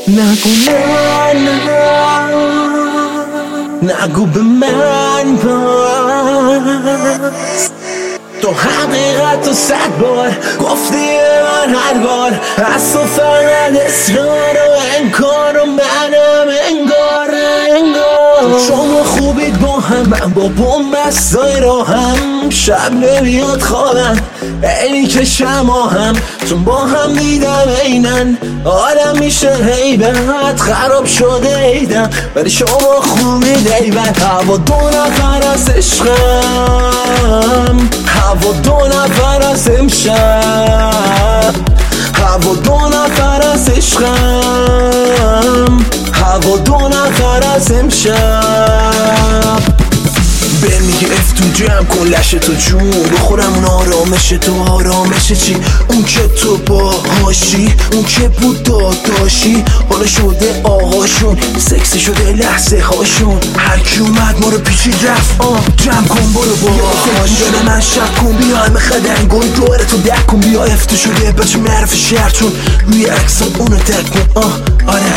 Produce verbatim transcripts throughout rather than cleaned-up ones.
نگو نه نه نگو به من بس تو حقیقت و صد بار گفتی من هر بار از تو فقط اصرار و انکار و منم انگار انگار شما خوبید با هم من با بومبستای راهم شب نمیاد خوابم اینی که شما هم چون با هم دیدم اینن آدم میشه هیبت خراب شده ایدم ولی شما خوبید ایبت هوا دو نفر از عشقم هوا دو نفر از امشب هوا دو نفر از عشقم هوا دو نفر از امشب به میگه افتون جمع کن لشه تو جون بخورم اون آرامش تو آرامش چی اون که تو باهاشی اون که بود داداشی حالا شده آقاشون سکسی شده لحظه هاشون هر کی اومد ما رو پیچید رفت آه جمع کن برو باهاش جان من شب کن بیا همه خدنگون دوره تو دک کن بیا افتو شده بچه معرف شهر چون روی اکسان اونو دک کن آه آره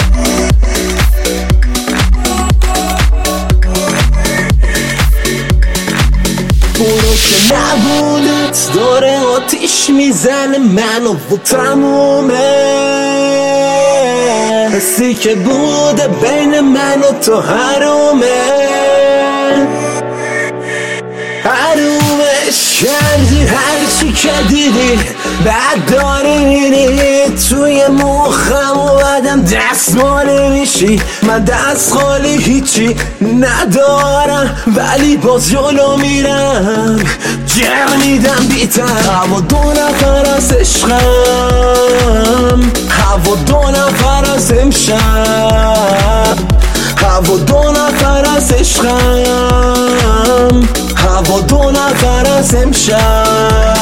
برو که نبودت داره آتیش میزنه منو و تمومه حسی که بوده بین من و تو حرومه حرومش کردی هرچی که دیدی بعد داری میری توی مخم و بعدم دستمالی میشی من دست خالی هیچی ندارم ولی باز جلو میرم جر میدم بیتر هوا دو نفر از عشقم هوا دو نفر از امشب هوا دو نفر از عشقم هوا دو نفر از امشب